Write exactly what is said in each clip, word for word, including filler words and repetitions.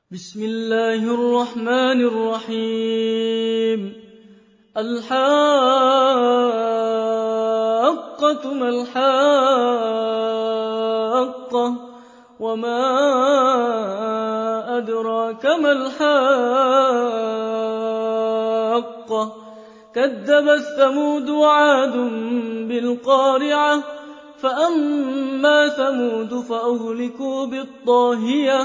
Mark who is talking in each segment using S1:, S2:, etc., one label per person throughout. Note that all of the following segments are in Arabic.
S1: بسم الله الرحمن الرحيم الحاقة ما الحاقة وما أدراك ما الحاقة كذبت ثمود وعاد بالقارعة فأما ثمود فأهلكوا بالطاهية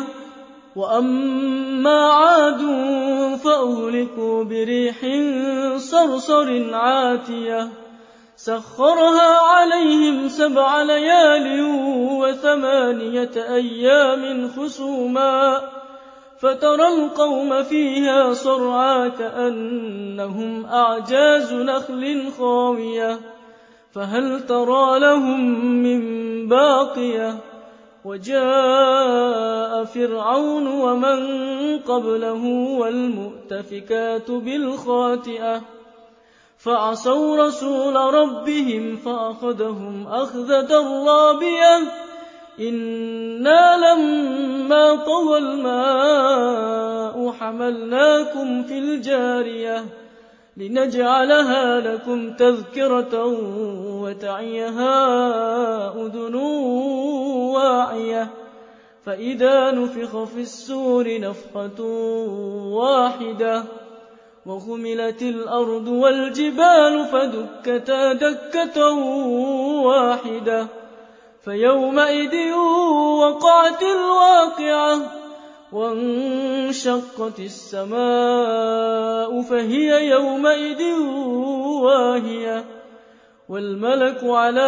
S1: وأما عاد فأهلكوا بريح صرصر عاتية سخرها عليهم سبع ليال وثمانية أيام خسوما فترى القوم فيها صرعى كأنهم أعجاز نخل خاوية فهل ترى لهم من باقية وجاء فرعون ومن قبله والمؤتفكات بالخاطئة فعصوا رسول ربهم فأخذهم أخذة رابية إنا لما طغى الماء حملناكم في الجارية لنجعلها لكم تذكرة وتعيها أذن واعية فإذا نفخ في السور نفخة واحدة وحملت الأرض والجبال فدكتا دكة واحدة فيومئذ وقعت الواقعة وانشقت السماء فهي يومئذ واهية والملك على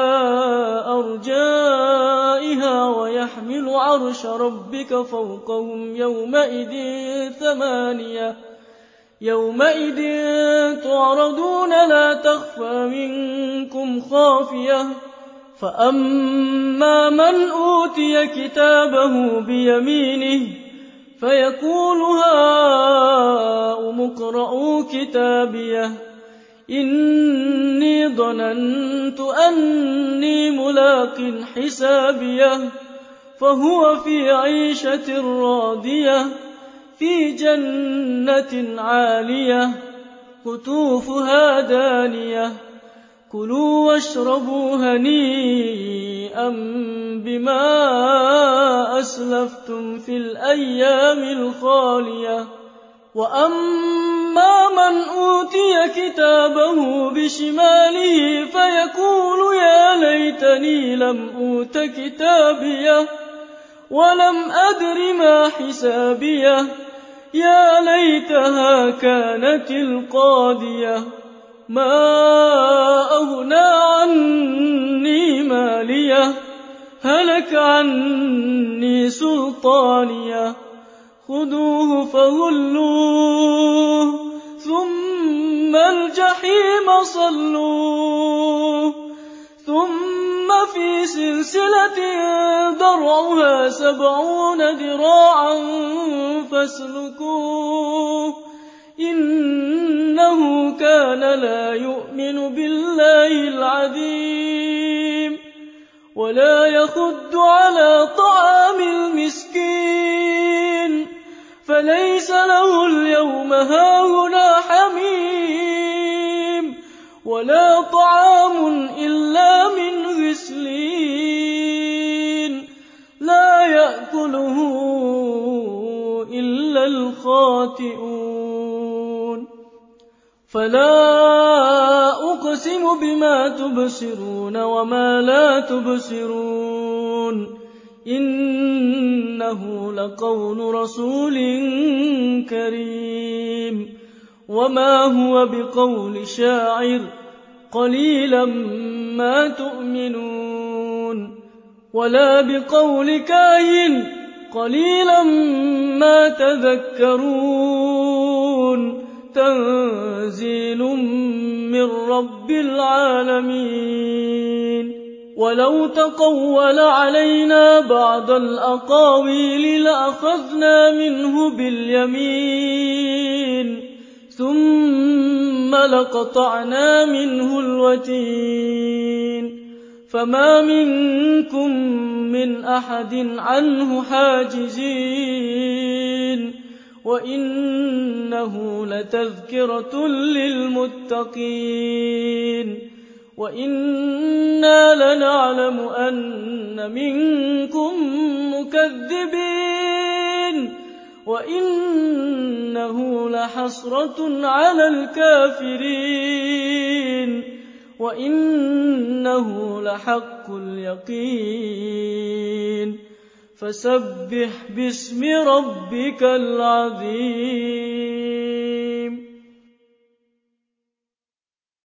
S1: أرجائها ويحمل عرش ربك فوقهم يومئذ ثمانية يومئذ تعرضون لا تخفى منكم خافية فأما من أوتي كتابه بيمينه فيقول هاؤم اقرءوا كتابيه إني ظننت أني ملاق حسابيه فهو في عيشة راضية في جنة عالية قطوفها دانية كلوا واشربوا هنيئا بما أسلفتم في الأيام الخالية وأما من أوتي كتابه بشماله فيقول يا ليتني لم أوت كتابيه ولم أدر ما حسابيه يا ليتها كانت القاضية ما أغنى عني ماليه هلك عني سلطانيه خذوه فغلوه ثم الجحيم صلوه ثم في سلسلة ذرعها سبعون ذراعا فاسلكوه إنه كان لا يؤمن بالله العظيم ولا يحض على طعام المسكين فليس له اليوم هاهنا حميم ولا طعام إلا من غسلين لا يأكله إلا الخاطئون فلا أقسم بما تبصرون وما لا تبصرون إنه لقول رسول كريم وما هو بقول شاعر قليلا ما تؤمنون ولا بقول كاهن قليلا ما تذكرون تنزيل من رب العالمين ولو تقول علينا بعض الأقاويل لأخذنا منه باليمين ثم لقطعنا منه الوتين فما منكم من أحد عنه حاجزين وَإِنَّهُ لَتَذْكِرَةٌ لِّلْمُتَّقِينَ وَإِنَّا لَنَعْلَمُ أَنَّ مِنكُم مُّكَذِّبِينَ وَإِنَّهُ لَحَسْرَةٌ عَلَى الْكَافِرِينَ وَإِنَّهُ لَحَقُّ الْيَقِينِ فَسَبِّحْ بِاسْمِ رَبِّكَ الْعَظِيمِ